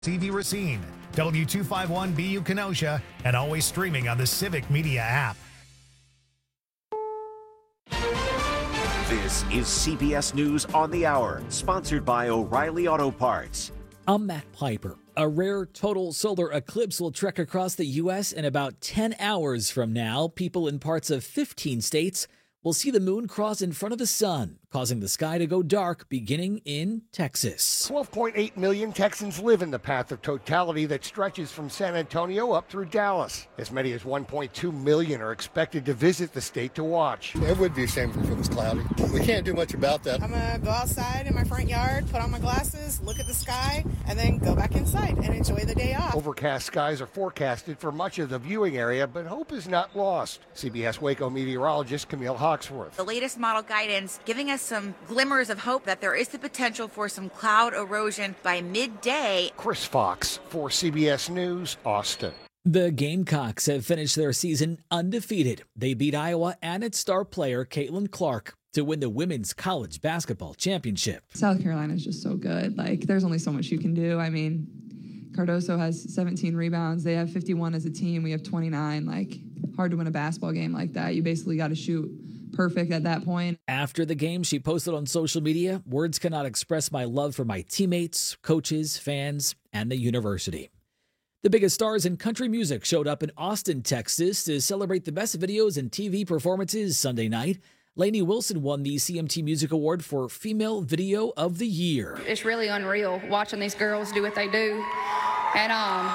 TV Racine, W251BU Kenosha, and always streaming on the Civic Media app. This is CBS News on the Hour, sponsored by O'Reilly Auto Parts. I'm Matt Piper. A rare total solar eclipse will trek across the U.S. in about 10 hours from now. People in parts of 15 states will see the moon cross in front of the sun, causing the sky to go dark, beginning in Texas. 12.8 million Texans live in the path of totality that stretches from San Antonio up through Dallas. As many as 1.2 million are expected to visit the state to watch. It would be a shame if it was cloudy. We can't do much about that. I'm going to go outside in my front yard, put on my glasses, look at the sky, and then go back inside and enjoy the day off. Overcast skies are forecasted for much of the viewing area, but hope is not lost. CBS Waco meteorologist Camille Hawksworth. The latest model guidance giving us some glimmers of hope that there is the potential for some cloud erosion by midday. Chris Fox for CBS News, Austin. The Gamecocks have finished their season undefeated. They beat Iowa and its star player, Caitlin Clark, to win the women's college basketball championship. South Carolina is just so good. There's only so much you can do. Cardoso has 17 rebounds. They have 51 as a team. We have 29. Hard to win a basketball game like that. You basically got to shoot perfect at that point. After the game, she posted on social media, "Words cannot express my love for my teammates, coaches, fans, and the university." The biggest stars in country music showed up in Austin, Texas to celebrate the best videos and TV performances Sunday night. Lainey Wilson won the CMT Music Award for Female Video of the Year. It's really unreal watching these girls do what they do. And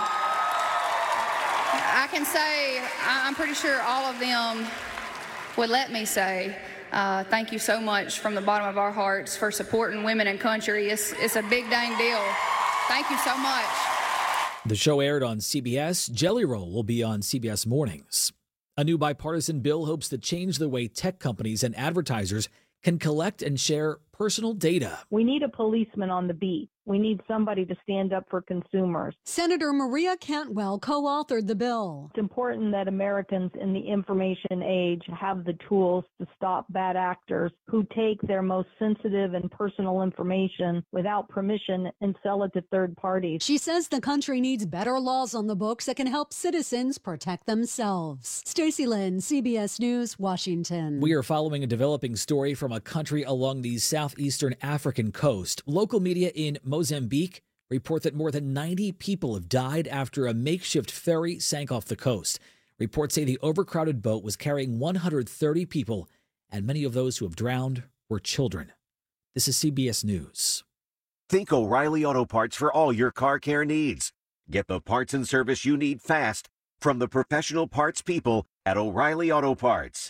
I can say, I'm pretty sure all of them would let me say, thank you so much from the bottom of our hearts for supporting women in country. It's a big dang deal. Thank you so much. The show aired on CBS. Jelly Roll will be on CBS Mornings. A new bipartisan bill hopes to change the way tech companies and advertisers can collect and share personal data. We need a policeman on the beat. We need somebody to stand up for consumers. Senator Maria Cantwell co-authored the bill. It's important that Americans in the information age have the tools to stop bad actors who take their most sensitive and personal information without permission and sell it to third parties. She says the country needs better laws on the books that can help citizens protect themselves. Stacey Lynn, CBS News, Washington. We are following a developing story from a country along the southeastern African coast. Local media in Mozambique report that more than 90 people have died after a makeshift ferry sank off the coast. Reports say the overcrowded boat was carrying 130 people, and many of those who have drowned were children. This is CBS News. Think O'Reilly Auto Parts for all your car care needs. Get the parts and service you need fast from the professional parts people at O'Reilly Auto Parts.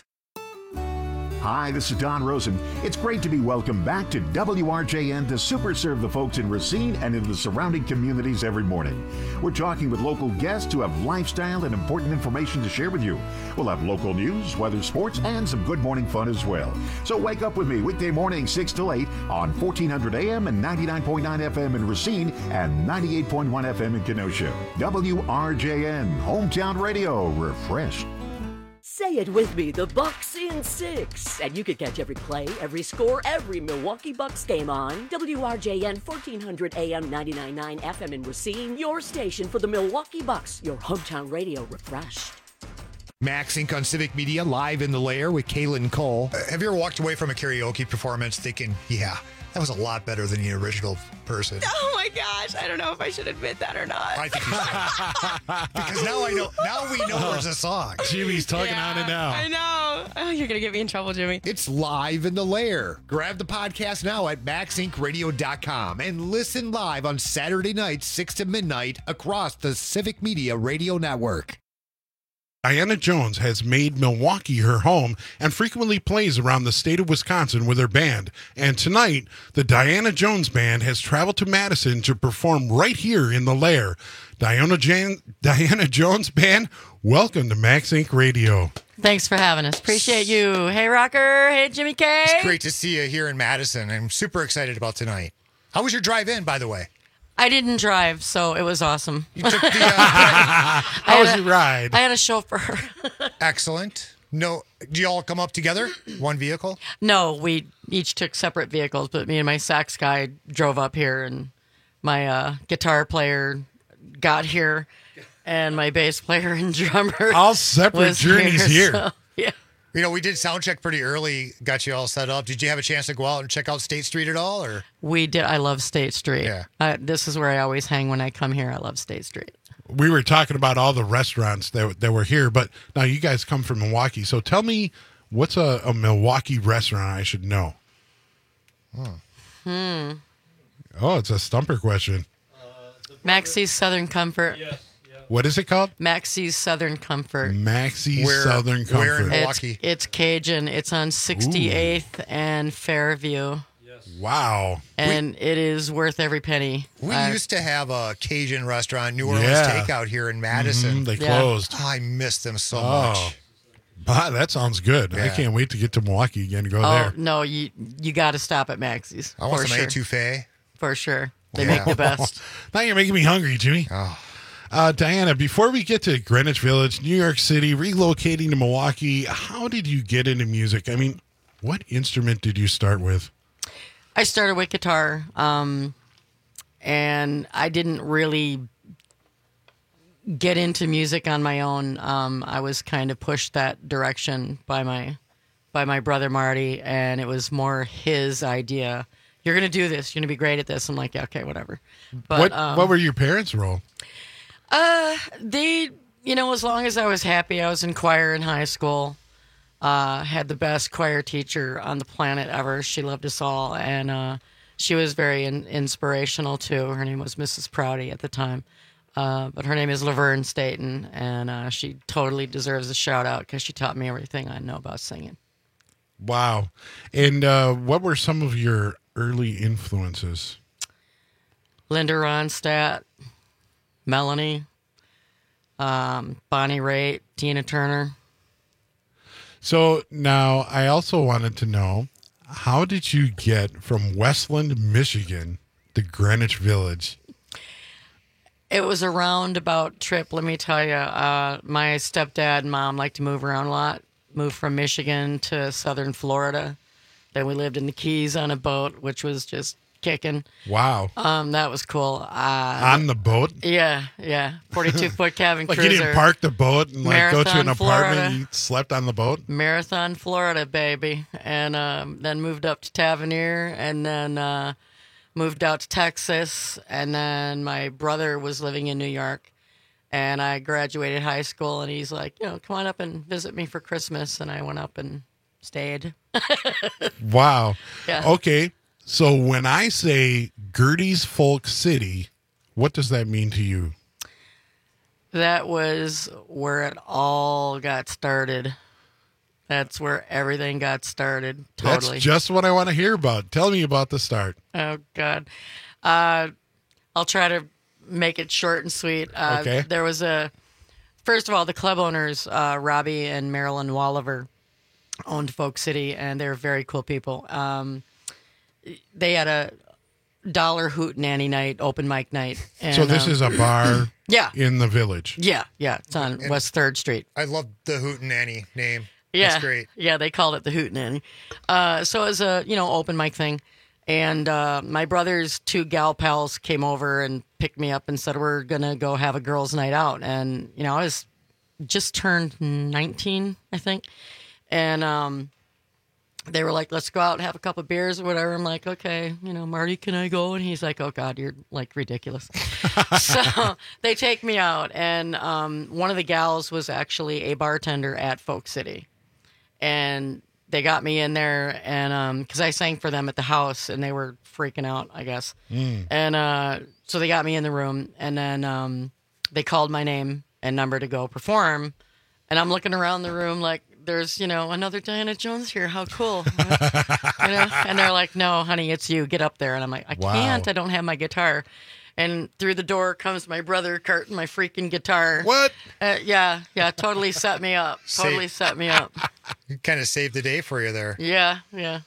Hi, this is Don Rosen. It's great to be welcomed back to WRJN to super serve the folks in Racine and in the surrounding communities every morning. We're talking with local guests who have lifestyle and important information to share with you. We'll have local news, weather, sports, and some good morning fun as well. So wake up with me weekday morning 6 till 8 on 1400 AM and 99.9 FM in Racine and 98.1 FM in Kenosha. WRJN, Hometown Radio, refreshed. Say it with me, the Bucks in 6. And you can catch every play, every score, every Milwaukee Bucks game on WRJN 1400 AM 99.9 FM in Racine, your station for the Milwaukee Bucks, your hometown radio refreshed. Max Inc. on Civic Media, live in the lair with Kaylin Cole. Have you ever walked away from a karaoke performance thinking, yeah, that was a lot better than the original person? Oh my gosh, I don't know if I should admit that or not. I think you should. Because now we know there's a song. Jimmy's talking on it now. I know. Oh, you're going to get me in trouble, Jimmy. It's live in the lair. Grab the podcast now at maxincradio.com and listen live on Saturday nights, 6 to midnight across the Civic Media Radio Network. Diana Jones has made Milwaukee her home and frequently plays around the state of Wisconsin with her band. And tonight, the Diana Jones Band has traveled to Madison to perform right here in the lair. Diana Jones Band, welcome to Max Inc. Radio. Thanks for having us. Appreciate you. Hey, Rocker. Hey, Jimmy K. It's great to see you here in Madison. I'm super excited about tonight. How was your drive in, by the way? I didn't drive, so it was awesome. You took the How was your ride? I had a chauffeur. Excellent. No, do you all come up together? One vehicle? No, we each took separate vehicles, but me and my sax guy drove up here, and guitar player got here, and my bass player and drummer. All separate journeys here. So, yeah. You know, we did sound check pretty early, got you all set up. Did you have a chance to go out and check out State Street at all? Or We did. I love State Street. Yeah. This is where I always hang when I come here. I love State Street. We were talking about all the restaurants that were here, but now you guys come from Milwaukee. So tell me, what's a Milwaukee restaurant I should know? Oh, it's a stumper question. Maxie's Southern Comfort. What is it called? Maxie's Southern Comfort. Maxie's Southern Comfort. Where in Milwaukee? It's Cajun. It's on 68th and Fairview. Wow. And it is worth every penny. We used to have a Cajun restaurant, New Orleans Takeout here in Madison. They closed. Oh, I miss them so much. Ah, that sounds good. I can't wait to get to Milwaukee again to go there. No, you got to stop at Maxie's. I want some etouffee. For sure. They make the best. Now you're making me hungry, Jimmy. Diana, before we get to Greenwich Village, New York City, relocating to Milwaukee, how did you get into music? I mean, what instrument did you start with? I started with guitar, and I didn't really get into music on my own. I was kind of pushed that direction by my brother Marty, and it was more his idea. You're going to do this. You're going to be great at this. I'm like, yeah, okay, whatever. But what were your parents' role? They, as long as I was happy, I was in choir in high school. Had the best choir teacher on the planet ever. She loved us all, and she was very inspirational too. Her name was Mrs. Prouty at the time, but her name is Laverne Staten, and she totally deserves a shout out because she taught me everything I know about singing. Wow. And what were some of your early influences? Linda Ronstadt, Melanie, Bonnie Raitt, Tina Turner. So now I also wanted to know, how did you get from Westland, Michigan to Greenwich Village? It was a roundabout trip, let me tell you. My stepdad and mom liked to move around a lot. Moved from Michigan to southern Florida. Then we lived in the Keys on a boat, which was just kicking. Wow. That was cool. On the boat? Yeah. 42-foot cabin like cruiser. You didn't park the boat and go to an apartment Florida. and you slept on the boat? Marathon, Florida, baby. And then moved up to Tavernier, and then moved out to Texas. And then my brother was living in New York. And I graduated high school, and he's like, come on up and visit me for Christmas. And I went up and stayed. Wow. Yeah. Okay. So when I say Gertie's Folk City, what does that mean to you? That was where it all got started. That's where everything got started. Totally. That's just what I want to hear about. Tell me about the start. Oh, God. I'll try to make it short and sweet. Okay. There was first of all, the club owners, Robbie and Marilyn Walliver, owned Folk City, and they're very cool people. They had a dollar hootenanny night, open mic night. And, so this is a bar in the village. Yeah. It's on West 3rd Street. I love the hootenanny name. Yeah. That's great. Yeah, they called it the hootenanny. So it was a, open mic thing. And my brother's two gal pals came over and picked me up and said, we're going to go have a girls' night out. And, I was just turned 19, I think. And they were like, let's go out and have a couple of beers or whatever. I'm like, okay, Marty, can I go? And he's like, oh, God, you're like ridiculous. So they take me out. And one of the gals was actually a bartender at Folk City. And they got me in there, and because I sang for them at the house, and they were freaking out, I guess. And so they got me in the room, and then they called my name and number to go perform. And I'm looking around the room like, there's, another Diana Jones here. How cool. And they're like, no, honey, it's you. Get up there. And I'm like, I can't. I don't have my guitar. And through the door comes my brother carting my freaking guitar. What? Yeah, totally set me up. Set me up. You kind of saved the day for you there. Yeah.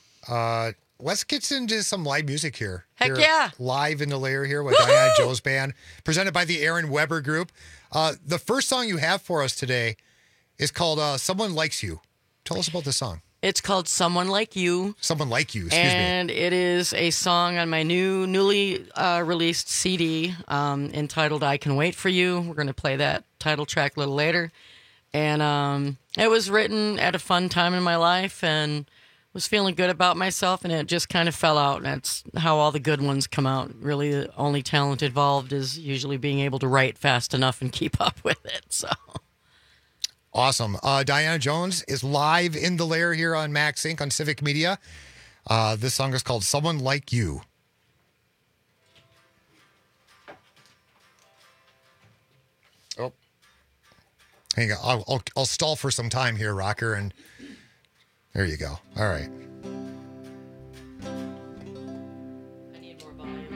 Let's get into some live music here. Heck yeah. Live in the lair here with Diana Jones Band, presented by the Aaron Weber Group. The first song you have for us today is called Someone Likes You. Tell us about the song. It's called Someone Like You. Someone Like You, excuse me. And it is a song on my newly released CD entitled I Can Wait For You. We're going to play that title track a little later. And it was written at a fun time in my life and was feeling good about myself, and it just kind of fell out. And that's how all the good ones come out. Really, the only talent involved is usually being able to write fast enough and keep up with it. So awesome. Diana Jones is live in the Lair here on Max Inc. on Civic Media. This song is called Someone Like You. Oh, hang on. I'll stall for some time here, Rocker, and there you go. All right. I need more volume.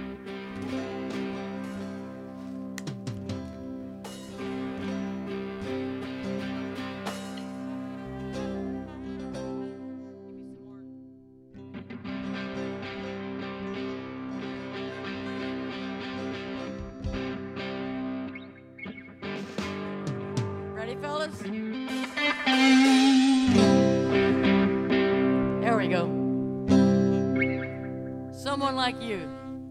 Ready, fellas? There we go. Someone Like You.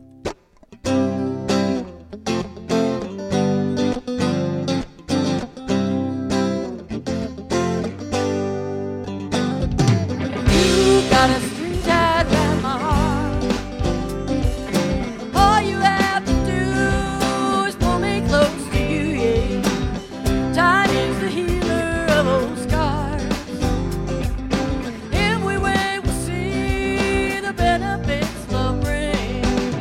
You got a string tied around my heart. All you have to do is pull me close to you, yeah. Time is the healer of old scars. If we wait, we'll see the benefits love brings.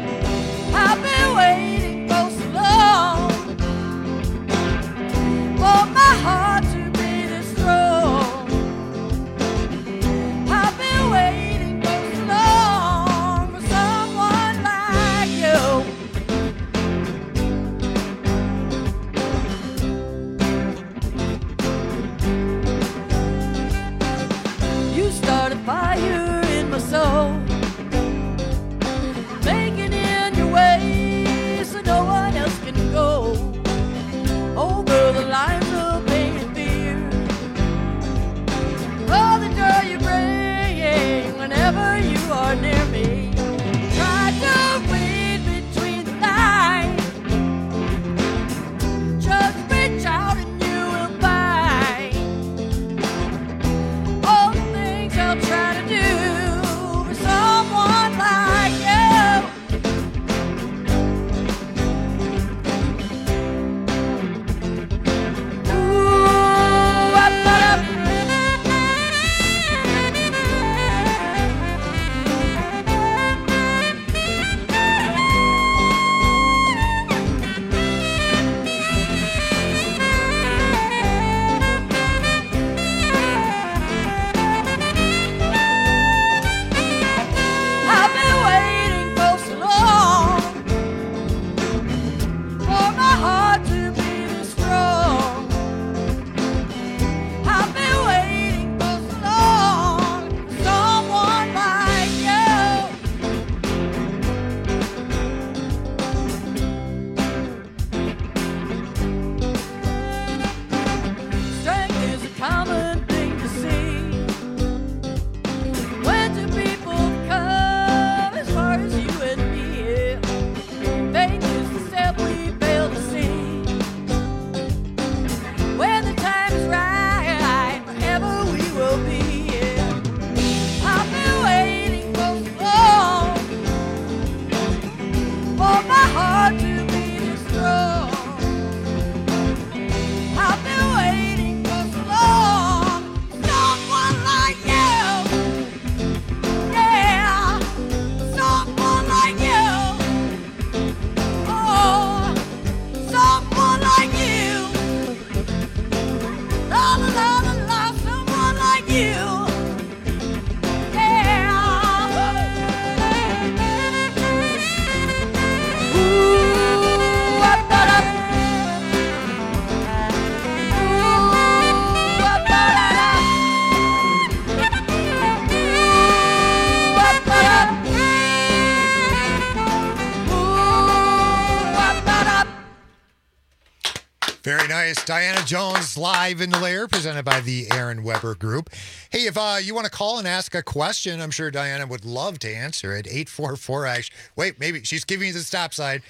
Very nice. Diana Jones live in the Lair, presented by the Aaron Weber Group. Hey, if you want to call and ask a question, I'm sure Diana would love to answer it. 844 Wait, maybe she's giving you the stop sign.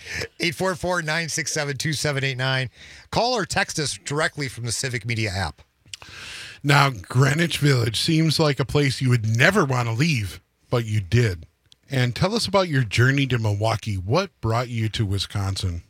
844-967-2789. Call or text us directly from the Civic Media app. Now, Greenwich Village seems like a place you would never want to leave, but you did. And tell us about your journey to Milwaukee. What brought you to Wisconsin?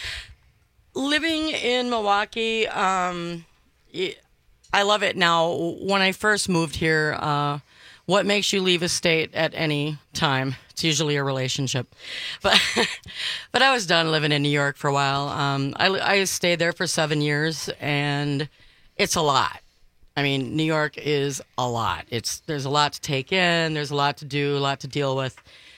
Living in Milwaukee, I love it now. When I first moved here, what makes you leave a state at any time? It's usually a relationship. But I was done living in New York for a while. I stayed there for 7 years, and it's a lot. I mean, New York is a lot. There's a lot to take in. There's a lot to do, a lot to deal with.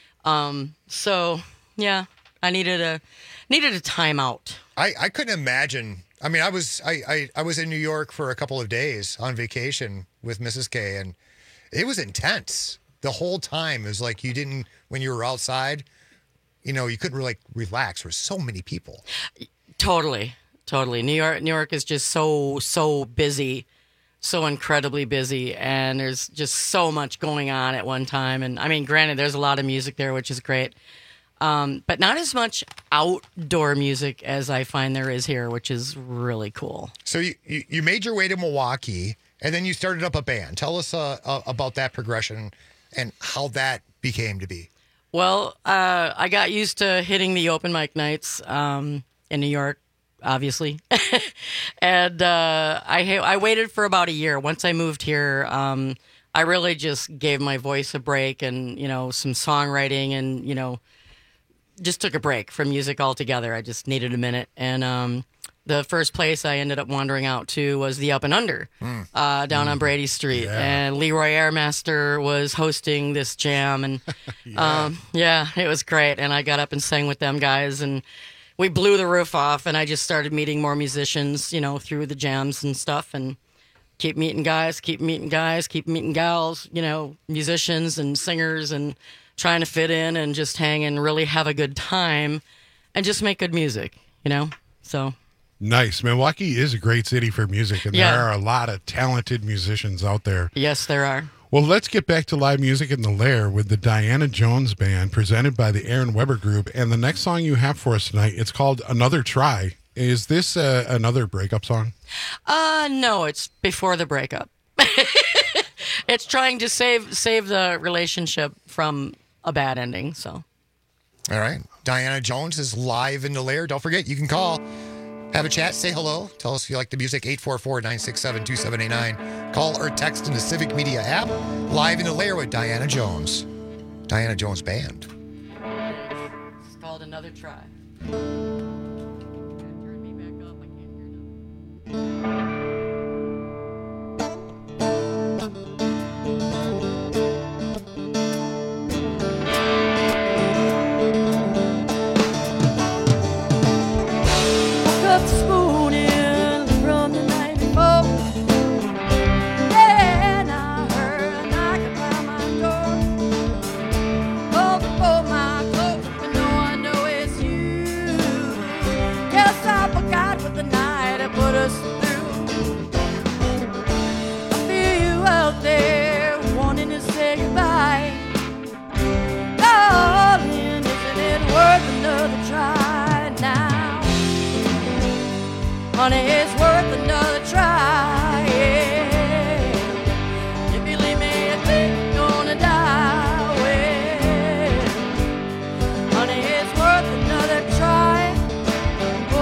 So, yeah, I needed a time out. I couldn't imagine. I mean, I was in New York for a couple of days on vacation with Mrs. K, and it was intense the whole time. It was like when you were outside, you couldn't really relax. There were so many people. Totally. New York is just so busy, so incredibly busy, and there's just so much going on at one time. And I mean, granted, there's a lot of music there, which is great. But not as much outdoor music as I find there is here, which is really cool. So you made your way to Milwaukee, and then you started up a band. Tell us about that progression and how that became to be. Well, I got used to hitting the open mic nights in New York, obviously. And I waited for about a year. Once I moved here, I really just gave my voice a break and, some songwriting and, just took a break from music altogether. I just needed a minute. And the first place I ended up wandering out to was the Up and Under down on Brady Street. Yeah. And Leroy Airmaster was hosting this jam. And it was great. And I got up and sang with them guys. And we blew the roof off. And I just started meeting more musicians, through the jams and stuff. And keep meeting guys, keep meeting gals, musicians and singers and trying to fit in and just hang and really have a good time and just make good music, so. Nice. Milwaukee is a great city for music, and there are a lot of talented musicians out there. Yes, there are. Well, let's get back to live music in the Lair with the Diana Jones Band, presented by the Aaron Weber Group. And the next song you have for us tonight, it's called Another Try. Is this another breakup song? No, it's before the breakup. It's trying to save the relationship from a bad ending, so. All right. Diana Jones is live in the Lair. Don't forget, you can call, have a chat, say hello. Tell us if you like the music, 844-967-2789. Call or text in the Civic Media app. Live in the Lair with Diana Jones. Diana Jones Band. It's called Another Try. Honey, it's worth another try. Yeah. If you leave me, I think you're gonna die. Well, honey, it's worth another try. Oh,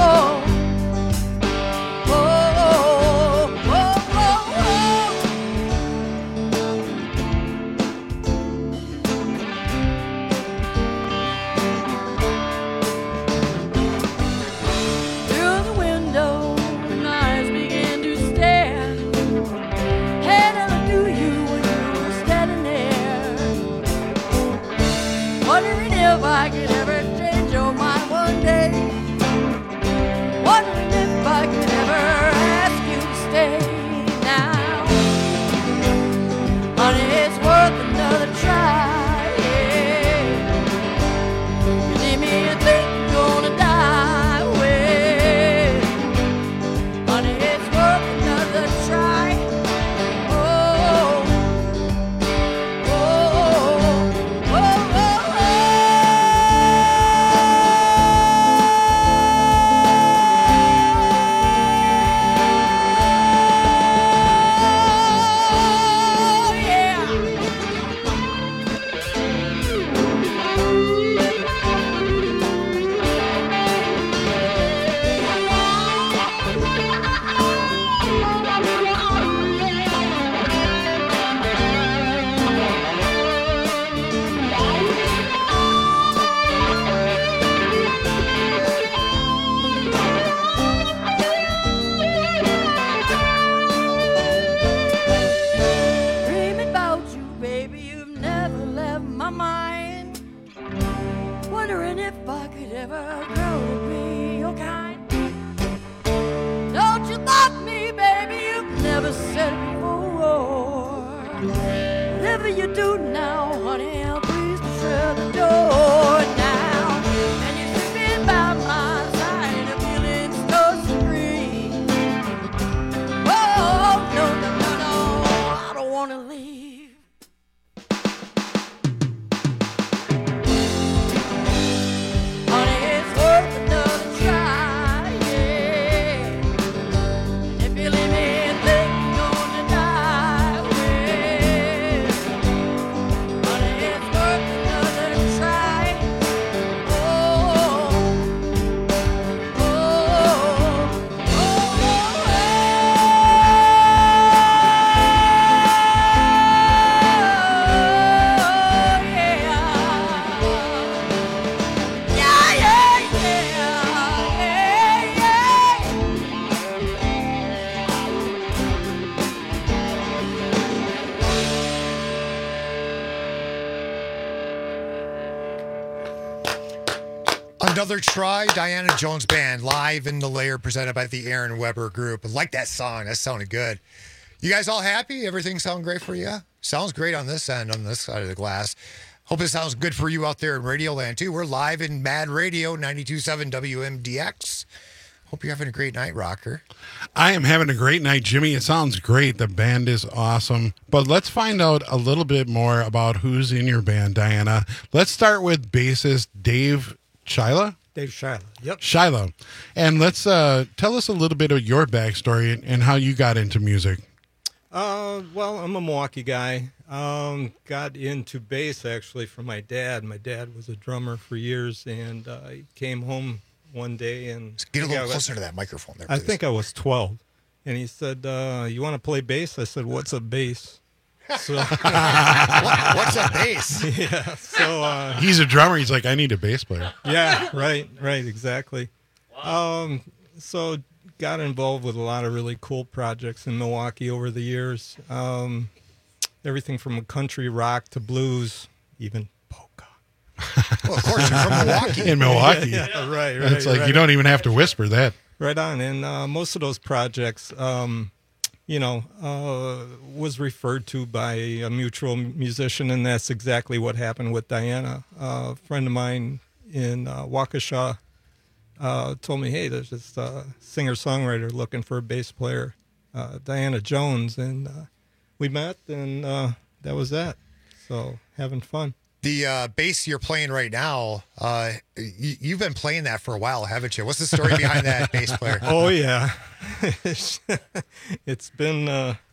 oh, oh, oh, oh. Through the window, the nights begin Another Try, Diana Jones Band, live in the Lair, presented by the Aaron Weber Group. I like that song. That sounded good. You guys all happy? Everything sound great for you? Sounds great on this end, on this side of the glass. Hope it sounds good for you out there in Radio Land, too. We're live in Mad Radio, 92.7 WMDX. Hope you're having a great night, Rocker. I am having a great night, Jimmy. It sounds great. The band is awesome. But let's find out a little bit more about who's in your band, Diana. Let's start with bassist Dave Shiloh. Dave Shiloh, yep. Shiloh. And let's tell us a little bit of your backstory and how you got into music. Well, I'm a Milwaukee guy. Got into bass, actually, from my dad. My dad was a drummer for years, and he came home one day and get a little closer to that microphone there, I please. think I was 12, and he said, "You want to play bass?" I said, "What's a bass?" So, what's a bass? Yeah. So he's a drummer. He's like, I need a bass player. Yeah. Right. Exactly. So got involved with a lot of really cool projects in Milwaukee over the years. Everything from country rock to blues, even. Well, of course, you're from Milwaukee. In Milwaukee. Yeah, right. It's like you don't even have to whisper that. Right on. And most of those projects, was referred to by a mutual musician, and that's exactly what happened with Diana. A friend of mine in Waukesha told me, hey, there's this singer-songwriter looking for a bass player, Diana Jones, and we met, and that was that. So having fun. The bass you're playing right now, you've been playing that for a while, haven't you? What's the story behind that bass player? Oh yeah, it's been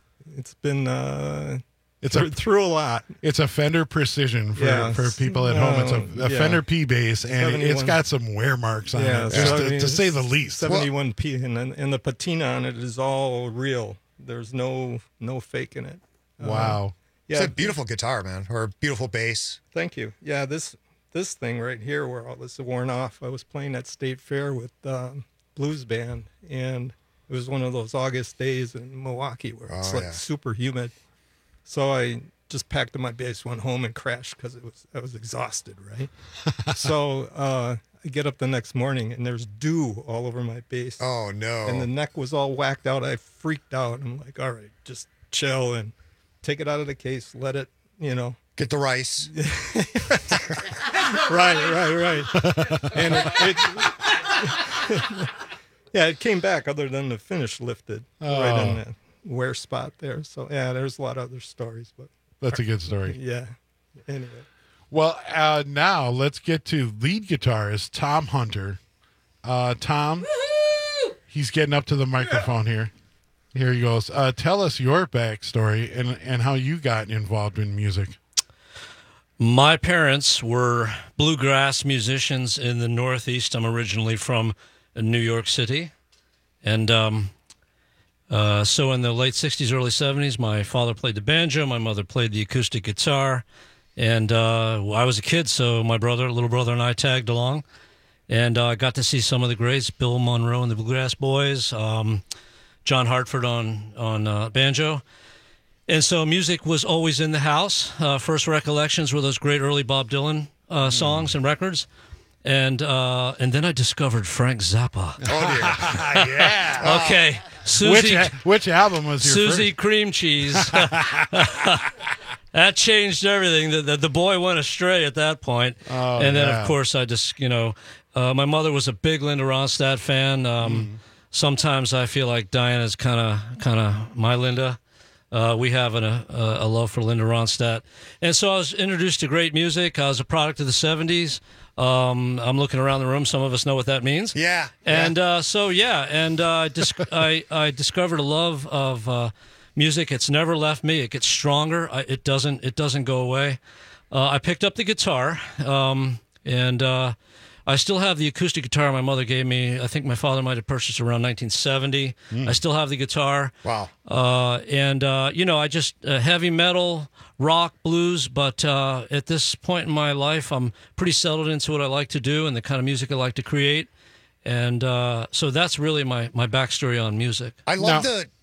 through a lot. It's a Fender Precision for people at home. It's a Fender P bass, and it's got some wear marks on it, to say the least. 71 P, and the patina on it is all real. There's no faking it. Wow. It's a beautiful guitar, man, or a beautiful bass. Thank you. Yeah, this thing right here, where all this is worn off, I was playing at State Fair with Blues Band, and it was one of those August days in Milwaukee where it's super humid. So I just packed up my bass, went home, and crashed because I was exhausted, right? So I get up the next morning, and there's dew all over my bass. Oh, no. And the neck was all whacked out. I freaked out. I'm like, all right, just chill and take it out of the case, let it, get the rice. Right. And it came back, other than the finish lifted right in the wear spot there. So yeah, there's a lot of other stories, but that's a good story. Yeah. Anyway. Well, now let's get to lead guitarist Tom Hunter. Tom, he's getting up to the microphone here. Here he goes. Tell us your backstory and how you got involved in music. My parents were bluegrass musicians in the Northeast. I'm originally from New York City. And so in the late 60s, early 70s, my father played the banjo. My mother played the acoustic guitar. And I was a kid, so my little brother and I tagged along. And I got to see some of the greats, Bill Monroe and the Bluegrass Boys, John Hartford on banjo. And so music was always in the house. First recollections were those great early Bob Dylan songs and records. And then I discovered Frank Zappa. Oh, dear. Yeah. Okay. Susie, which album was your Susie first? Cream Cheese. That changed everything. The boy went astray at that point. Oh, and then, of course, I just, my mother was a big Linda Ronstadt fan. Sometimes I feel like Diana's kind of my Linda. We have a love for Linda Ronstadt. And so I was introduced to great music. I was a product of the 70s. I'm looking around the room. Some of us know what that means. Yeah. And I discovered a love of music. It's never left me. It gets stronger. It doesn't go away. I picked up the guitar, and I still have the acoustic guitar my mother gave me. I think my father might have purchased around 1970. I still have the guitar. Wow. I just heavy metal, rock, blues, but at this point in my life, I'm pretty settled into what I like to do and the kind of music I like to create. And so that's really my backstory on music. I love the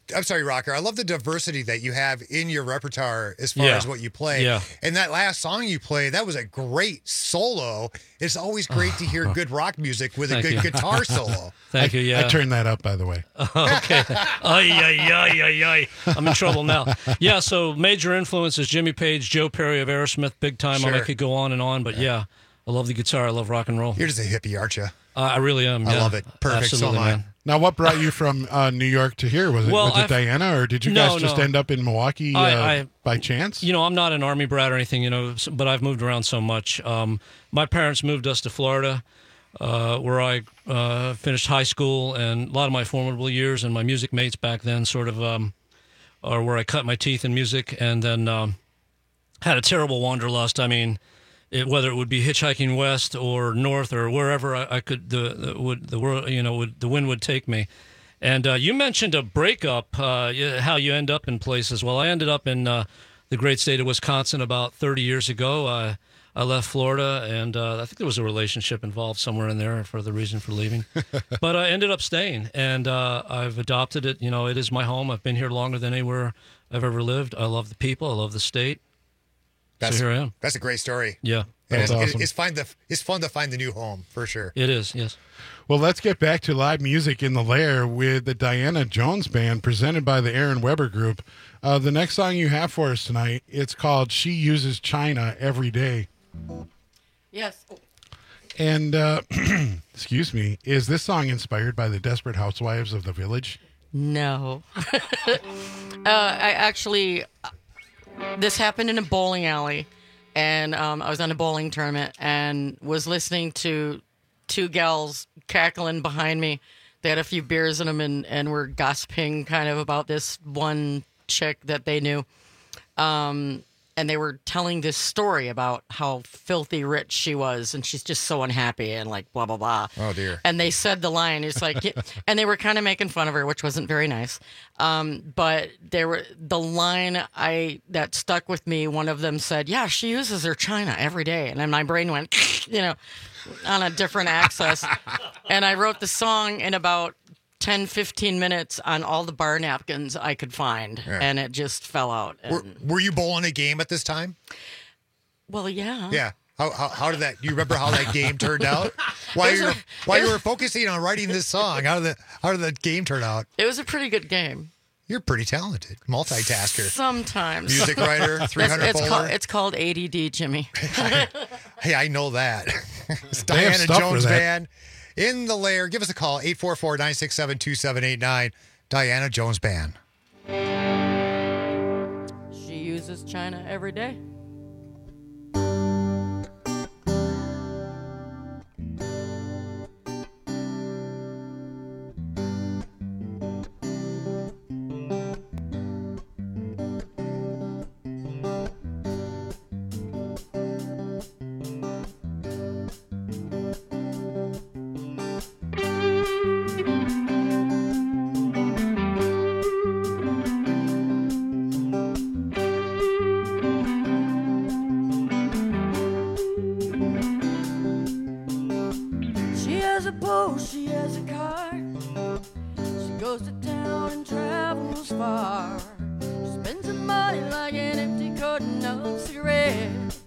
I'm sorry, Rocker. I love the diversity that you have in your repertoire as far Yeah. as what you play. Yeah. And that last song you played, that was a great solo. It's always great to hear good rock music with a Thank good you. guitar solo. Thank you. Yeah. I turned that up, by the way. Okay. Ay. I'm in trouble now. Yeah, so major influences, Jimmy Page, Joe Perry of Aerosmith, big time. Sure. I could go on and on, but yeah, I love the guitar. I love rock and roll. You're just a hippie, aren't you? I really am. I yeah. love it. Perfect. So Absolutely, am I. man. Now, what brought you from New York to here? Was it Diana, or did you guys just end up in Milwaukee by chance? You know, I'm not an Army brat or anything, you know, but I've moved around so much. My parents moved us to Florida, where I finished high school, and a lot of my formidable years and my music mates back then sort of are where I cut my teeth in music, and then had a terrible wanderlust. I mean, whether it would be hitchhiking west or north or wherever I could, the wind would take me. And you mentioned a breakup, how you end up in places. Well, I ended up in the great state of Wisconsin about 30 years ago. I left Florida, and I think there was a relationship involved somewhere in there for the reason for leaving. But I ended up staying, and I've adopted it. You know, it is my home. I've been here longer than anywhere I've ever lived. I love the people. I love the state. So here I am. That's a great story. Yeah. And That's awesome. it's fun to find the new home, for sure. It is, yes. Well, let's get back to live music in the Lair with the Diana Jones Band, presented by the Aaron Weber Group. The next song you have for us tonight, it's called She Uses China Every Day. Yes. And, excuse me, is this song inspired by the Desperate Housewives of the Village? No. I actually, this happened in a bowling alley, and I was on a bowling tournament and was listening to two gals cackling behind me. They had a few beers in them and were gossiping kind of about this one chick that they knew. And they were telling this story about how filthy rich she was, and she's just so unhappy and like blah, blah, blah. Oh, dear. And they said the line, it's like, and they were kind of making fun of her, which wasn't very nice. But the line that stuck with me, one of them said, yeah, she uses her china every day. And then my brain went, you know, on a different axis. And I wrote the song in about 10, 15 minutes on all the bar napkins I could find, and it just fell out. Were you bowling a game at this time? Well, yeah. Yeah. How did that? Do you remember how that game turned out? While you were focusing on writing this song, how did the game turn out? It was a pretty good game. You're pretty talented, multitasker. Sometimes. Music writer, 300 bowler. It's called ADD, Jimmy. Hey, I know that. It's They have Diana stuff for Jones that. Band in the Lair. Give us a call, 844-967-2789. Diana Jones Band. She uses china every day. She has a boat, she has a car. She goes to town and travels far. She spends her money like an empty carton of cigarettes.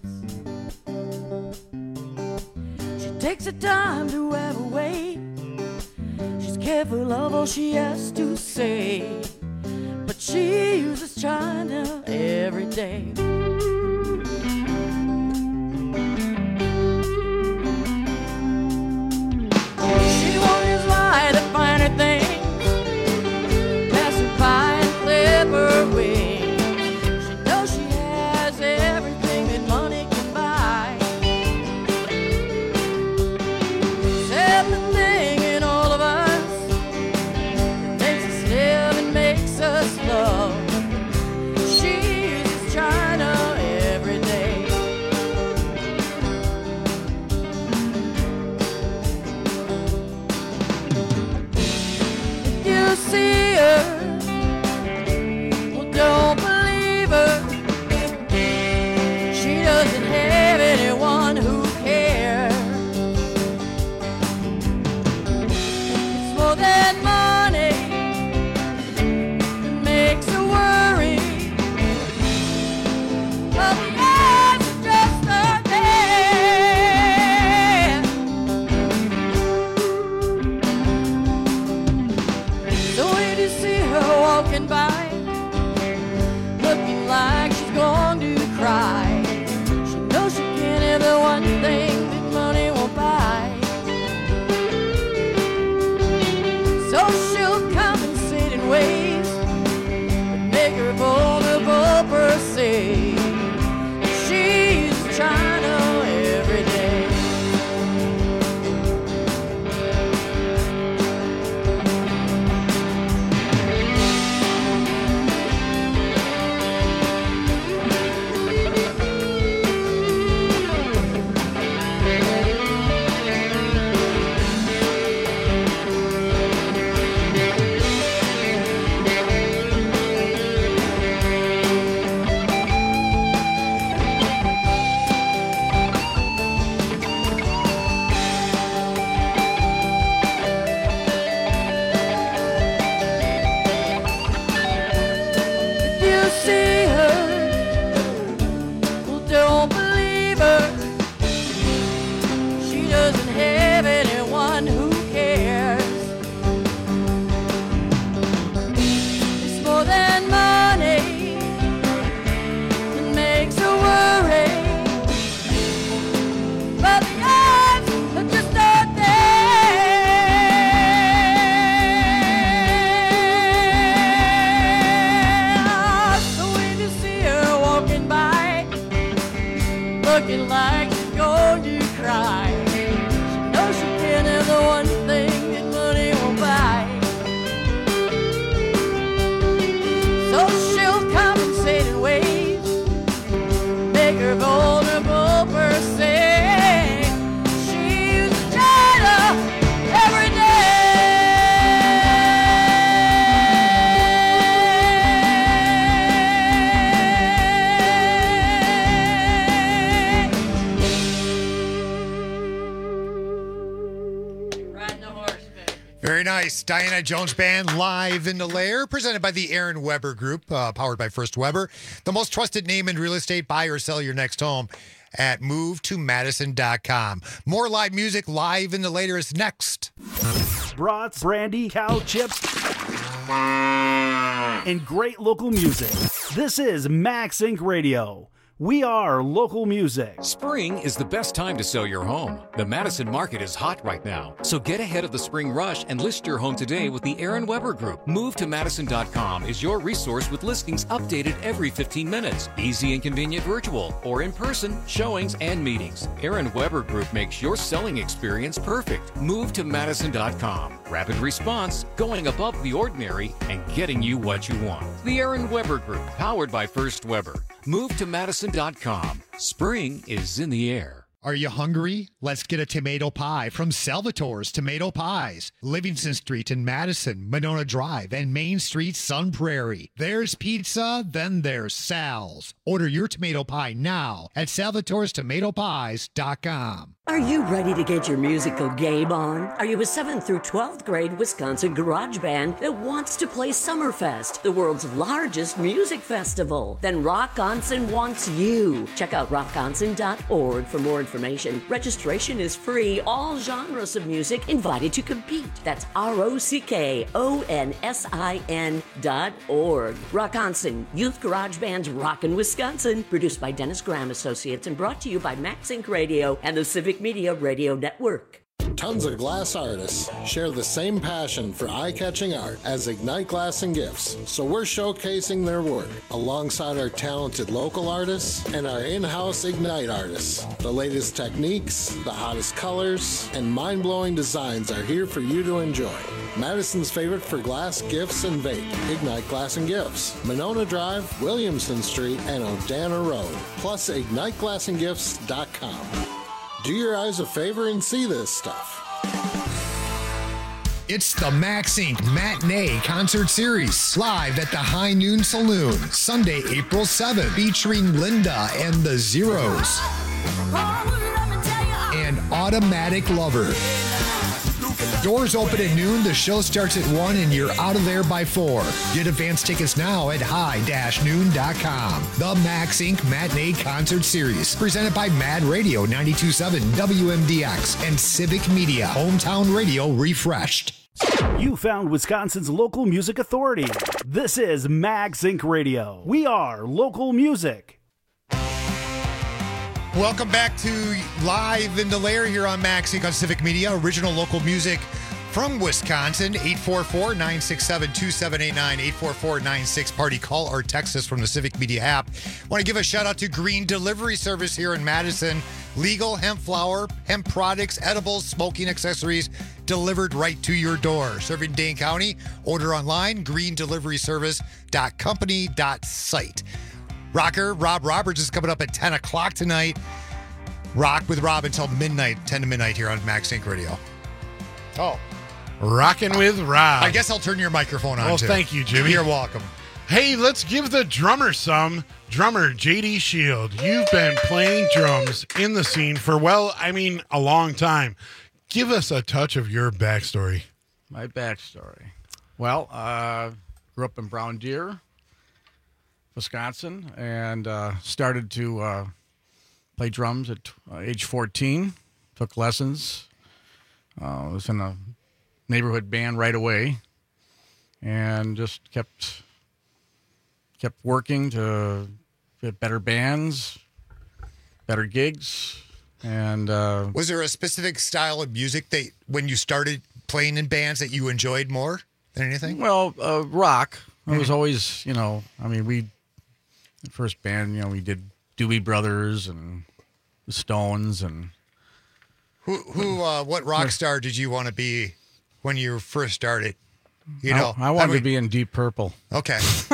She takes her time to have a way. She's careful of all she has to say. But she uses China every day. She won't just lie the finer things, passing by in clever ways. She knows she has everything that money can buy. Except the thing in all of us that makes us live and makes us love. She uses China every day. You see her, well, don't believe her. She doesn't have anyone who cares. It's more than money, So she'll compensate in ways that make her vulnerable per se. She's trying to every day. Diana Jones Band live in the Lair, presented by the Aaron Weber Group, powered by First Weber, the most trusted name in real estate. Buy or sell your next home at movetomadison.com. More live music live in the Lair is next. Brats, brandy, cow chips, and great local music. This is Max Inc. Radio. We are local music. Spring is the best time to sell your home. The Madison market is hot right now, so get ahead of the spring rush and list your home today with the Aaron Weber Group. MoveToMadison.com is your resource with listings updated every 15 minutes. Easy and convenient virtual or in-person showings and meetings. Aaron Weber Group makes your selling experience perfect. MoveToMadison.com. Rapid response, going above the ordinary, and getting you what you want. The Aaron Weber Group, powered by First Weber. MoveToMadison.com. Spring is in the air. Are you hungry? Let's get a tomato pie from Salvatore's Tomato Pies. Livingston Street in Madison, Monona Drive, and Main Street, Sun Prairie. There's pizza, then there's Sal's. Order your tomato pie now at salvatorestomatopies.com. Are you ready to get your musical game on? Are you a 7th through 12th grade Wisconsin garage band that wants to play Summerfest, the world's largest music festival? Then Rockonson wants you. Check out rockonson.org for more information. Registration is free. All genres of music invited to compete. That's ROCKONSIN.org. Rockonson, Youth Garage Band's Rockin' Wisconsin. Produced by Dennis Graham Associates and brought to you by Max Inc. Radio and the Civic Media Radio Network. Tons of glass artists share the same passion for eye-catching art as Ignite Glass and Gifts, so we're showcasing their work alongside our talented local artists and our in-house Ignite artists. The latest techniques, the hottest colors, and mind-blowing designs are here for you to enjoy. Madison's favorite for glass, gifts, and vape, Ignite Glass and Gifts, Monona Drive, Williamson Street, and Odana Road, plus IgniteGlassandGifts.com. Do your eyes a favor and see this stuff. It's the Max Inc. Matinee Concert Series, live at the High Noon Saloon, Sunday, April 7th, featuring Linda and the Zeros and Automatic Lover. Doors open at noon, the show starts at 1, and you're out of there by 4. Get advance tickets now at high-noon.com. The Max Inc. Matinee Concert Series, presented by Mad Radio 92.7 WMDX and Civic Media, Hometown Radio refreshed. You found Wisconsin's local music authority. This is Max Inc. Radio. We are local music. Welcome back to Live in the Lair here on Max Inc. on Civic Media, original local music from Wisconsin, 844-967-2789, 844-96-PARTY. Call or text us from the Civic Media app. Want to give a shout out to Green Delivery Service here in Madison. Legal hemp flour, hemp products, edibles, smoking accessories delivered right to your door. Serving Dane County. Order online, greendeliveryservice.company.site. Rocker Rob Roberts is coming up at 10 o'clock tonight. Rock with Rob until midnight, 10 to midnight here on Max Inc. Radio. Oh. Rocking with Rob. I guess I'll turn your microphone on, too. Thank you, Jimmy. You're welcome. Hey, let's give the drummer some. Drummer J.D. Shield, you've been playing drums in the scene for, a long time. Give us a touch of your backstory. My backstory. Well, grew up in Brown Deer, Wisconsin, and started to play drums at age 14. Took lessons. Was in a neighborhood band right away, and just kept working to get better bands, better gigs, and was there a specific style of music that when you started playing in bands that you enjoyed more than anything? Well, rock. It was always, the first band, we did Doobie Brothers and the Stones, and what rock star did you want to be when you first started? I wanted to be in Deep Purple. Okay.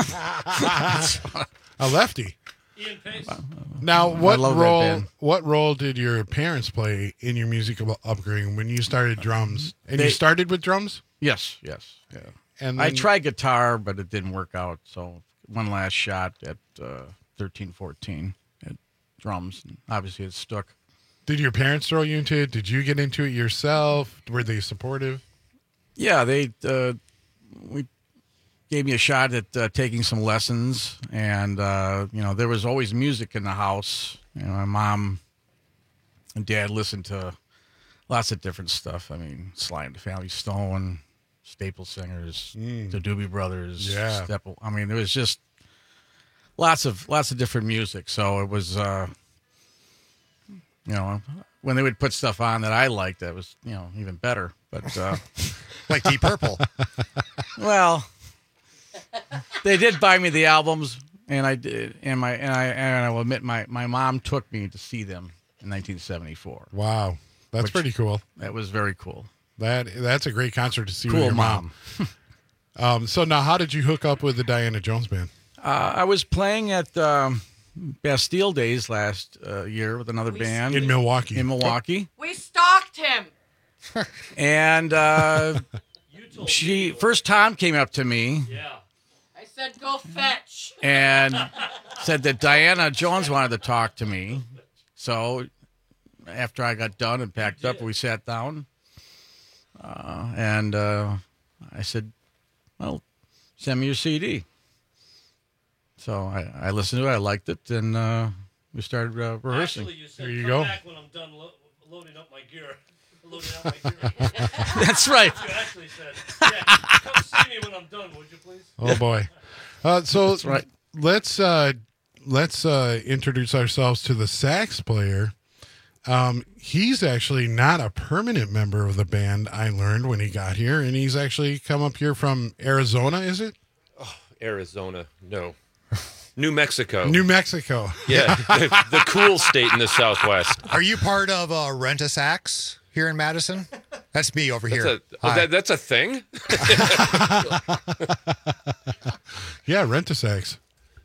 A lefty. Ian Pace. Now, what role did your parents play in your musical upbringing when you started drums? And you started with drums? Yes. Yeah. And I tried guitar, but it didn't work out. So one last shot at 13, 14 at drums. And obviously, it stuck. Did your parents throw you into it? Did you get into it yourself? Were they supportive? Yeah, they gave me a shot at taking some lessons, and there was always music in the house. My mom and dad listened to lots of different stuff. Sly and the Family Stone, Staple Singers, the Doobie Brothers, Stepple. There was just lots of different music. So it was, when they would put stuff on that I liked, that was even better. But like Deep Purple. Well. They did buy me the albums, and I did, and I will admit my mom took me to see them in 1974. Wow, that's pretty cool. That was very cool. That's a great concert to see cool with your mom. So now, how did you hook up with the Diana Jones Band? I was playing at Bastille Days last year with another band in Milwaukee. We stalked him, and first Tom came up to me. Yeah. I said, go fetch. And said that Diana Jones wanted to talk to me. So after I got done and packed up, we sat down. And I said, well, send me your CD. So I listened to it. I liked it. And we started rehearsing. Actually, you said, there you come go. Back when I'm done loading up my gear. That's right. You actually said, come see me when I'm done, would you please? Oh boy. So that's right. Let's introduce ourselves to the sax player. He's actually not a permanent member of the band, I learned when he got here, and he's actually come up here from Arizona, is it? Oh, Arizona, no. New Mexico. New Mexico. Yeah, the cool state in the Southwest. Are you part of Rent-A-Sax here in Madison? That's me over here. That's a thing? Yeah, Rent-A-Sax.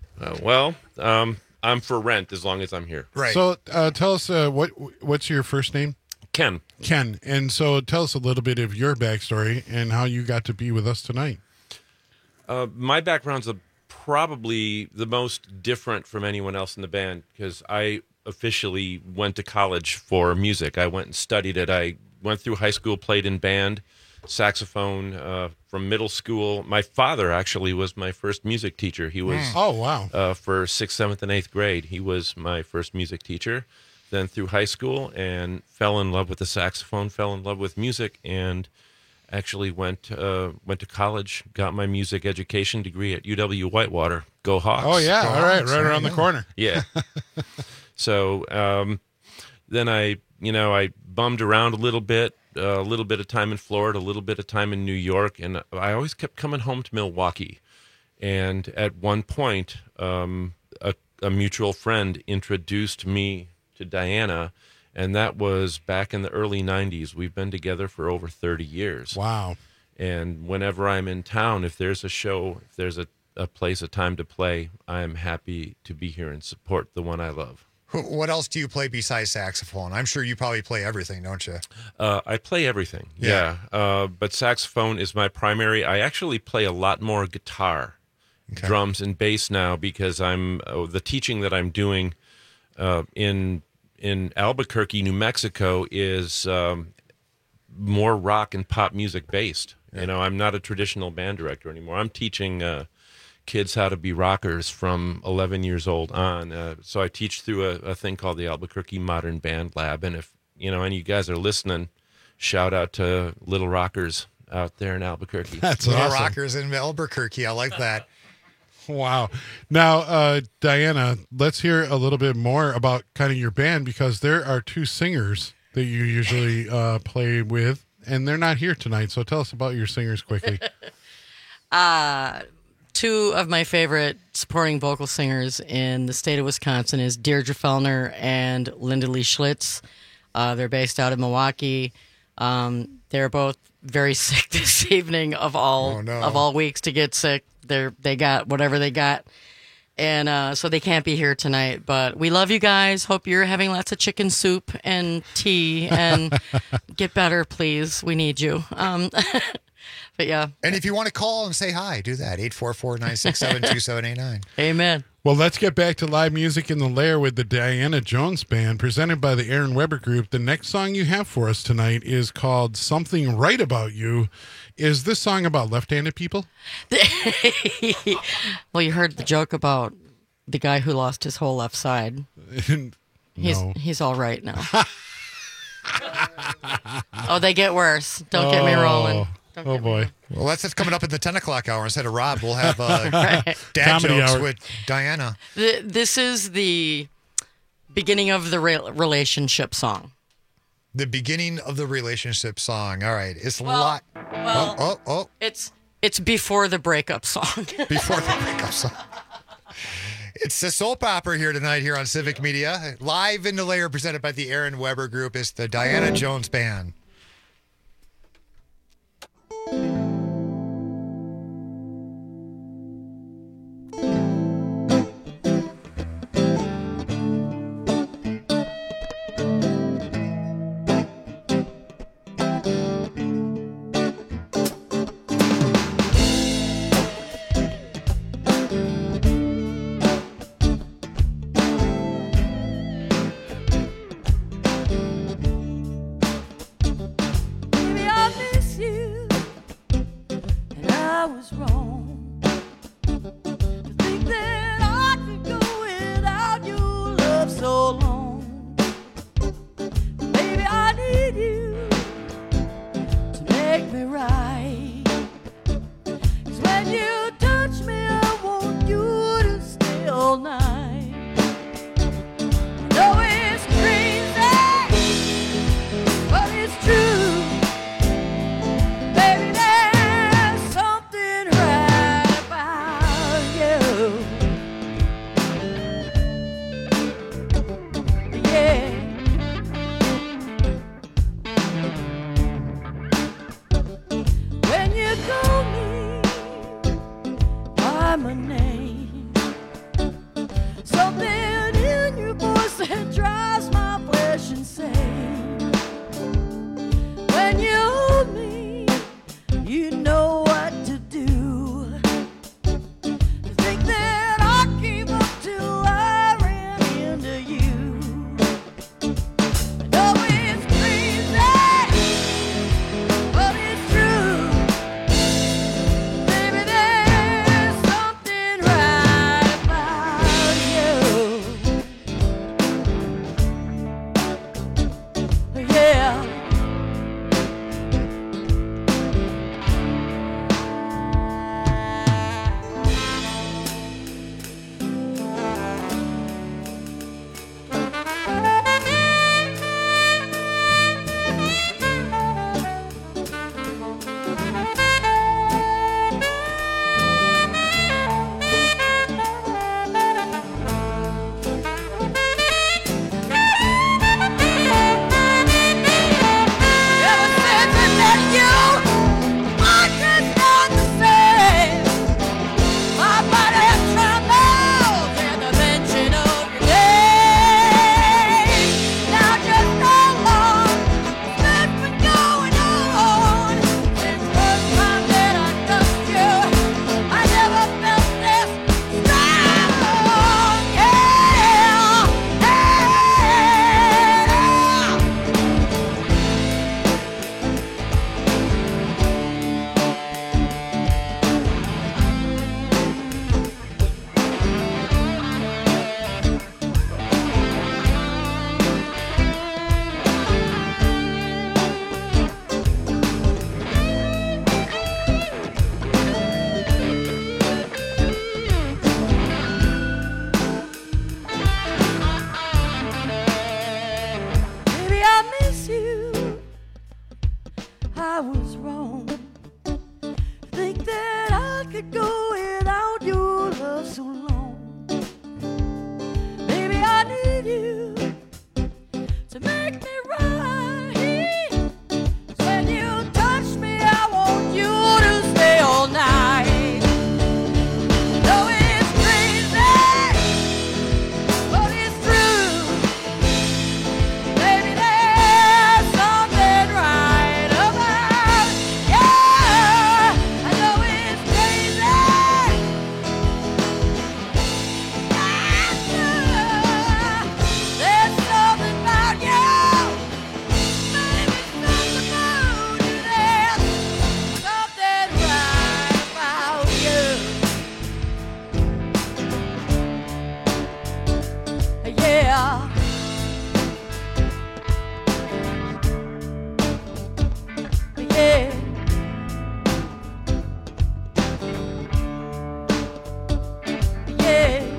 I'm for rent as long as I'm here. Right. So tell us, what's your first name? Ken. And so tell us a little bit of your backstory and how you got to be with us tonight. My background's probably the most different from anyone else in the band because I officially went to college for music. I went and studied it. I went through high school, played in band, saxophone from middle school. My father actually was my first music teacher. He was oh wow for 6th, 7th, and 8th grade. He was my first music teacher. Then through high school and fell in love with the saxophone, fell in love with music, and actually went to college, got my music education degree at UW Whitewater. Go Hawks. Oh, yeah. All right. Right around the corner. Yeah. So then I bummed around a little bit, a little bit of time in Florida, a little bit of time in New York, and I always kept coming home to Milwaukee. And at one point, a mutual friend introduced me to Diana, and that was back in the early 90s. We've been together for over 30 years. Wow. And whenever I'm in town, if there's a show, if there's a place, a time to play, I am happy to be here and support the one I love. What else do you play besides saxophone? I'm sure you probably play everything, don't you? I play everything, yeah. But saxophone is my primary. I actually play a lot more guitar, drums, and bass now because the teaching that I'm doing in Albuquerque, New Mexico, is more rock and pop music based. You know, I'm not a traditional band director anymore. I'm teaching kids how to be rockers from 11 years old on. So I teach through a thing called the Albuquerque Modern Band Lab. And if, any of you guys are listening, shout out to Little Rockers out there in Albuquerque. That's Little awesome. Rockers in Albuquerque. I like that. Wow. Now, Diana, let's hear a little bit more about kind of your band, because there are two singers that you usually play with, and they're not here tonight. So tell us about your singers quickly. Two of my favorite supporting vocal singers in the state of Wisconsin is Deirdre Fellner and Linda Lee Schlitz. They're based out of Milwaukee. They're both very sick this evening of all weeks to get sick. They got whatever they got. And so they can't be here tonight. But we love you guys. Hope you're having lots of chicken soup and tea. And get better, please. We need you. But yeah. And if you want to call and say hi, do that. 844-967-2789. Amen. Well, let's get back to live music in the Lair with the Diana Jones Band, presented by the Aaron Weber Group. The next song you have for us tonight is called Something Right About You. Is this song about left-handed people? Well, you heard the joke about the guy who lost his whole left side. No. He's all right now. Oh, they get worse. Don't get me rolling. Oh, boy. Well, that's coming up at the 10 o'clock hour. Instead of Rob, we'll have Right. dad Comedy jokes hour with Diana. This is the beginning of the relationship song. The beginning of the relationship song. All right. It's a lot. Well, It's before the breakup song. Before the breakup song. It's the soap opera here tonight here on Civic Media. Live in the Lair, presented by the Aaron Weber Group. It's the Diana Jones Band. Baby, I miss you, and I was wrong to think that I could go without your love so long. Baby, I need you to make me right. 'Cause when you touch me, I want you to stay all night. I know it's crazy, but it's true. Baby, there's something right about you. Yeah. When you call me could go without your love so long. Baby, I need you to make me right. When you touch me, I want you to stay all night. Though it's crazy, but it's true. Baby, there's something right about yeah. I know it's crazy. There's something about you. Baby, something about you. There's something right about you. Yeah. Yeah. Yeah.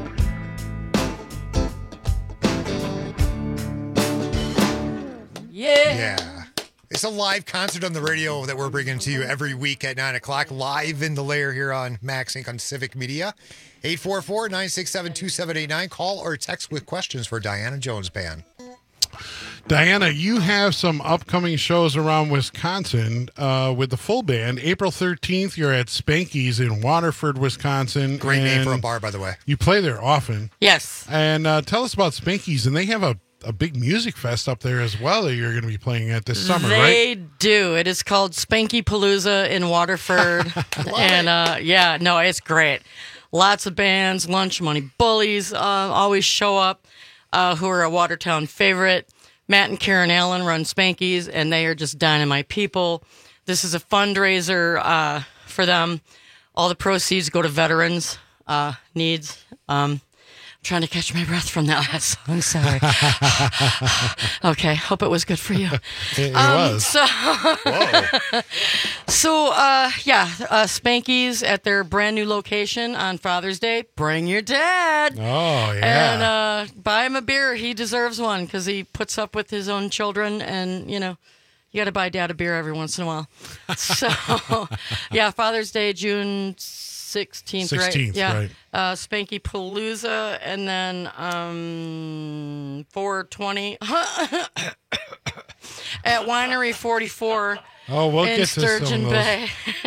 Yeah. It's a live concert on the radio that we're bringing to you every week at 9 o'clock, live in the lair here on Max Inc. on Civic Media. 844-967-2789. Call or text with questions for Diana Jones Band. Diana, you have some upcoming shows around Wisconsin with the full band. April 13th, you're at Spanky's in Waterford, Wisconsin. Great name for a and bar, by the way. You play there often. Yes. And tell us about Spanky's. And they have a big music fest up there as well that you're going to be playing at this summer, They right? do. It is called Spanky Palooza in Waterford. And yeah, no, it's great. Lots of bands, Lunch Money Bullies always show up, who are a Watertown favorite. Matt and Karen Allen run Spanky's, and they are just dynamite people. This is a fundraiser for them. All the proceeds go to veterans' needs. Trying to catch my breath from that last song. Sorry. Okay, hope it was good for you. It was. Spanky's at their brand new location on Father's Day. Bring your dad. Oh, yeah. And buy him a beer. He deserves one because he puts up with his own children, and you know, you got to buy Dad a beer every once in a while. So, yeah, Father's Day, June 16th, right? 16th, Yeah. right. Spanky Palooza, and then 420 at Winery 44 Oh, we'll in get to some Sturgeon of those. Bay.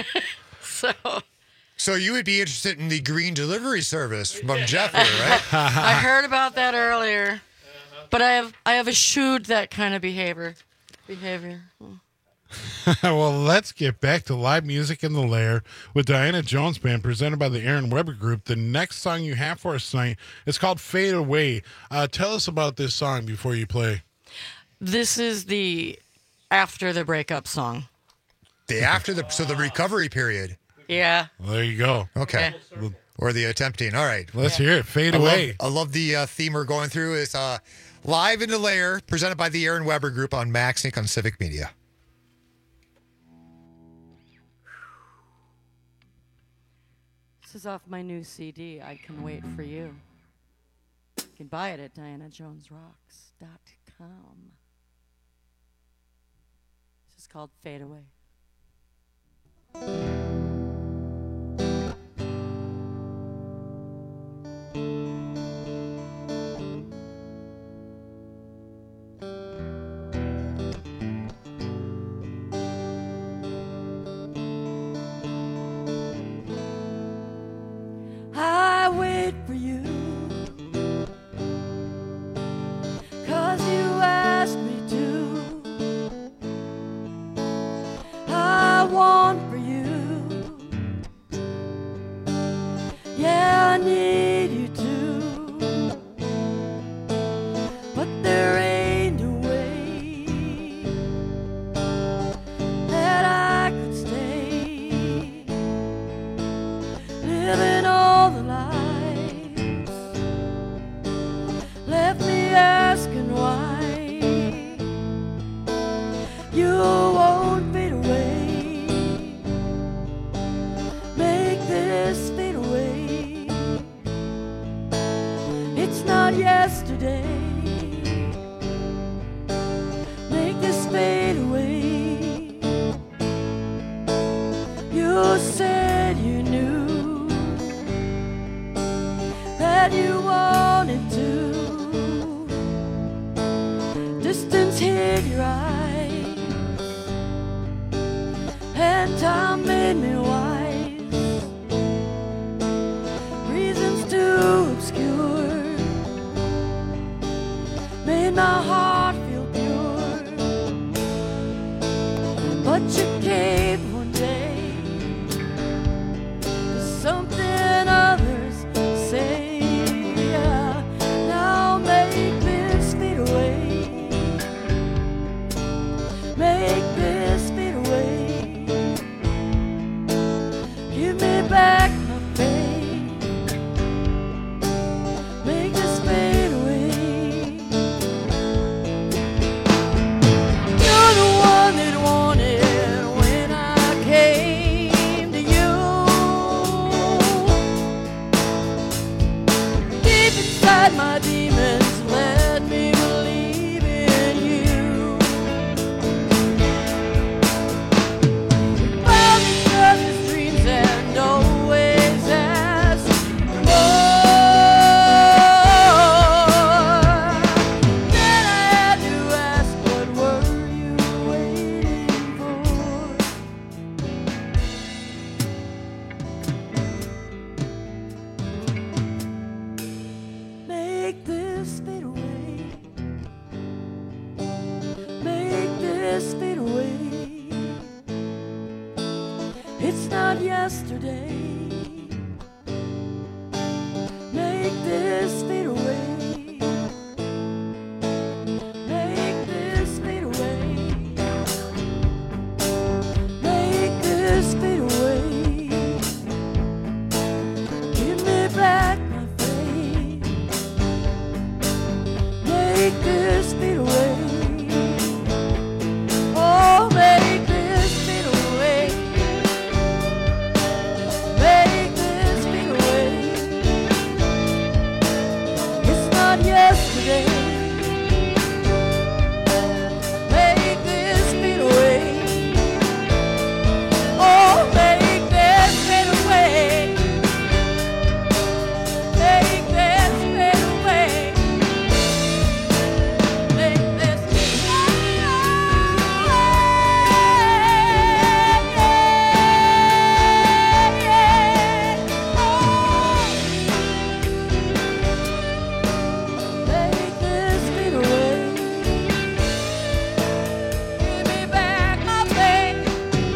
So you would be interested in the green delivery service from Jeffrey, right? I heard about that earlier, but I have eschewed that kind of behavior. Well, let's get back to live music in the lair with Diana Jones Band, presented by the Aaron Weber Group. The next song you have for us tonight is called Fade Away. Tell us about this song before you play. This is the after the breakup song. The recovery period. Yeah. Well, there you go. Okay. Or the attempting. All right. Let's hear it. Fade Away. I love the theme we're going through. It's live in the lair, presented by the Aaron Weber Group on Max Inc. on Civic Media. This is off my new CD, I Can Wait For You. You can buy it at DianaJonesRocks.com. This is called Fade Away. I wait for you, 'cause you asked me to. I want for you, yeah, I need you too. But there ain't a way that I could stay living all the lies left me asking why you won't fade away. Make this fade away. It's not yesterday. Make this fade away. You said you knew said you wanted to. Distance hid your eyes, and time made me wise. Reasons too obscure made my heart feel pure. But you came one day to something others say. Now make this fade away. Make this fade away. Give me back my faith. Make this fade away. You're the one that wanted when I came to you. Deep inside my demons let me believe in you. Found each other's dreams and always asked for more. Then I had to ask, what were you waiting for? Make this fade away. Make this fade away. It's not yesterday. Make this fade away. Make this fade away. Make this fade away. Give me back my faith. Make this fade away. Oh, make this fade away. Make this fade away. It's not yesterday. Make this fade away. Oh, make this fade away. Make this fade away. Make this Make this fade away. Give me back my faith.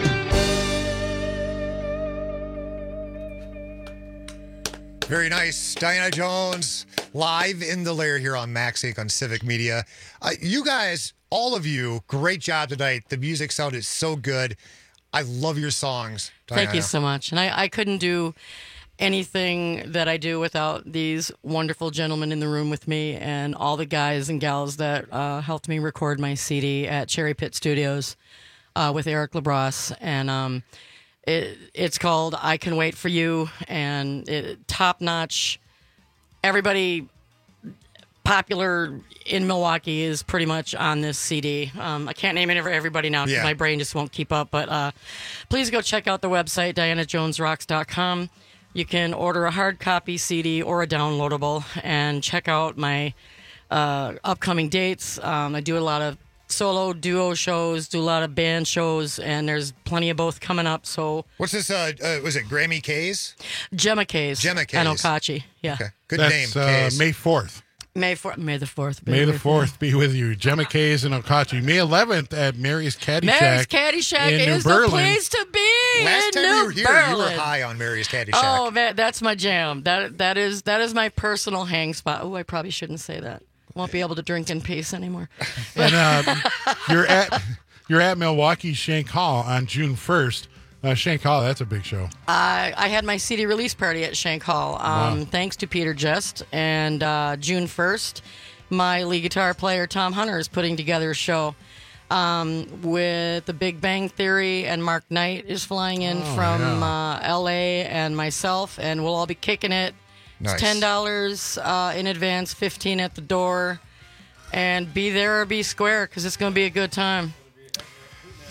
Very nice. Diana Jones, live in the lair here on Max Inc. on Civic Media. You guys, all of you, great job tonight. The music sounded so good. I love your songs, Diana. Thank you so much. And I couldn't do anything that I do without these wonderful gentlemen in the room with me and all the guys and gals that helped me record my CD at Cherry Pit Studios with Eric LaBrosse. And it's called I Can Wait For You, and top-notch. Everybody popular in Milwaukee is pretty much on this CD. I can't name it for everybody now because Yeah. my brain just won't keep up. But please go check out the website, DianaJonesRocks.com. You can order a hard copy CD or a downloadable, and check out my upcoming dates. I do a lot of solo duo shows, do a lot of band shows, and there's plenty of both coming up. So What's this? Was it Grammy K's? Gemma K's. Gemma K's. And Okachi. Yeah. Okay. Good That's, name, K's. May 4th. May the 4th. May the 4th be with you. Gemma K's and Okachi. May 11th at Mary's Caddyshack. Mary's Caddyshack in is New Berlin. the place to be. Last in time New you were here, Berlin. you were high on Mary's Caddyshack. Oh, man, that's my jam. That is my personal hang spot. Oh, I probably shouldn't say that. Won't be able to drink in peace anymore. And you're at Milwaukee Shank Hall on June 1st. Shank Hall, that's a big show. I had my CD release party at Shank Hall. Wow. Thanks to Peter Just. And June 1st, my lead guitar player Tom Hunter is putting together a show with The Big Bang Theory, and Mark Knight is flying in from L.A. and myself, and we'll all be kicking it. Nice. It's $10 in advance, $15 at the door, and be there or be square because it's going to be a good time.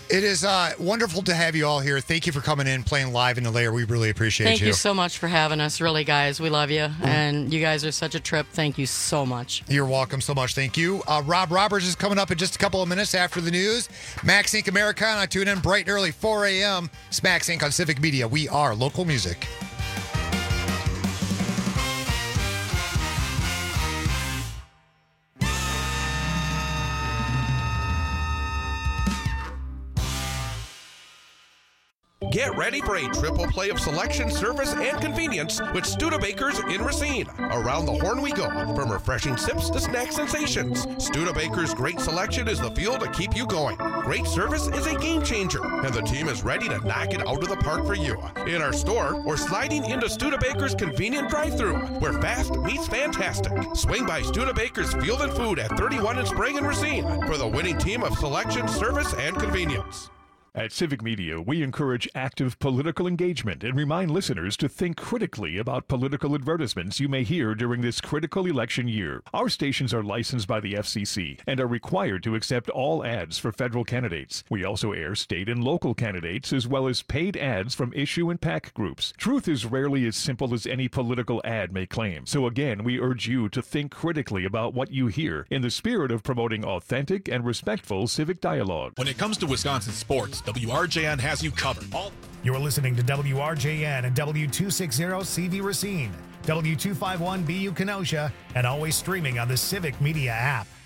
It is wonderful to have you all here. Thank you for coming in, playing live in the layer. We really appreciate Thank you so much for having us. Really, guys, we love you. And you guys are such a trip. Thank you so much. You're welcome so much. Thank you. Rob Roberts is coming up in just a couple of minutes after the news. Max Inc. Americana. Tune in bright and early, 4 a.m. It's Max Inc. on Civic Media. We are local music. Get ready for a triple play of selection, service, and convenience with Studebakers in Racine. Around the horn we go, from refreshing sips to snack sensations. Studebakers' great selection is the fuel to keep you going. Great service is a game changer, and the team is ready to knock it out of the park for you. In our store, we're sliding into Studebakers' convenient drive-thru, where fast meets fantastic. Swing by Studebakers Field and Food at 31 in Sprague and Racine for the winning team of selection, service, and convenience. At Civic Media, we encourage active political engagement and remind listeners to think critically about political advertisements you may hear during this critical election year. Our stations are licensed by the FCC and are required to accept all ads for federal candidates. We also air state and local candidates as well as paid ads from issue and PAC groups. Truth is rarely as simple as any political ad may claim. So again, we urge you to think critically about what you hear in the spirit of promoting authentic and respectful civic dialogue. When it comes to Wisconsin sports, WRJN has you covered. You're listening to WRJN and W260CV Racine, W251BU Kenosha, and always streaming on the Civic Media app.